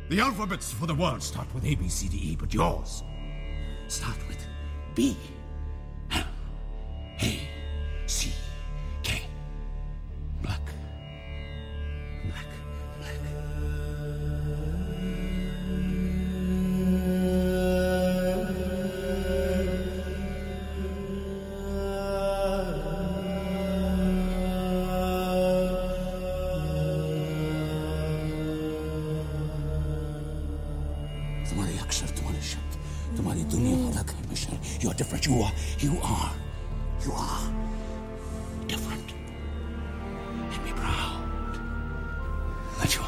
The alphabets for the world start with A, B, C, D, E, but yours start with B, L, A, C, K. Black. Black. Black. तुम्हारे अक्षर, तुम्हारे शब्द, तुम्हारी दुनिया अलग है Michelle. You are different. You are different. And be proud that you are.